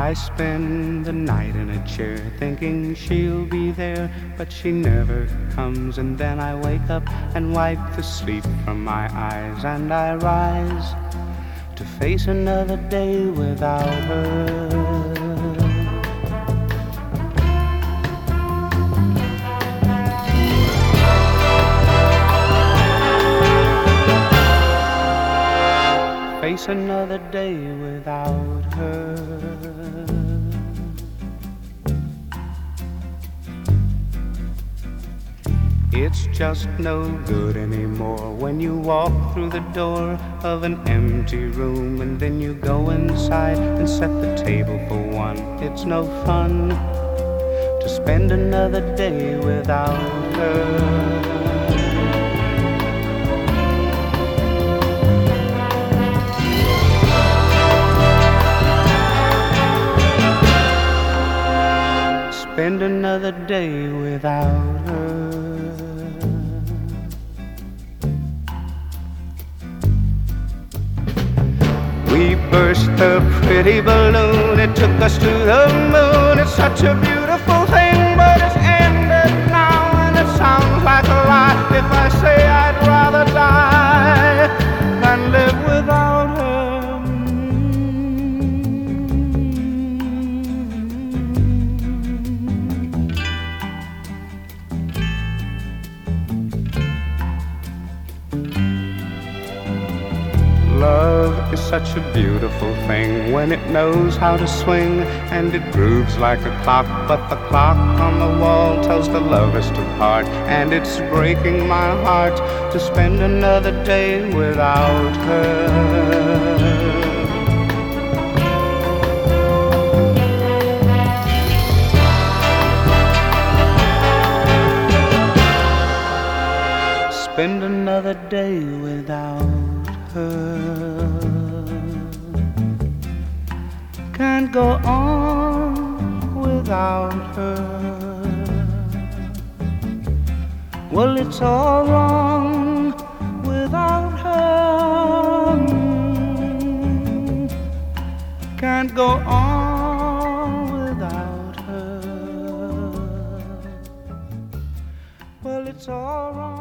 I spend the night in a chair thinking she'll be there, but she never comes. And then I wake up and wipe the sleep from my eyes, and I rise to face another day without her. Face another day without her. It's just no good anymore when you walk through the door of an empty room and then you go inside and set the table for one. It's no fun to spend another day without her. Spend another day without her. We burst the pretty balloon, it took us to the moon. It's such a beautiful thing, but it's ended now, and it sounds like a lie if I say I'd rather die than live without her. Love is such a beautiful thing when it knows how to swing, and it grooves like a clock. But the clock on the wall tells the lovers to part, and it's breaking my heart to spend another day without her. Spend another day without her. Can't go on without her. Well, it's all wrong without her. Can't go on without her. Well, it's all wrong.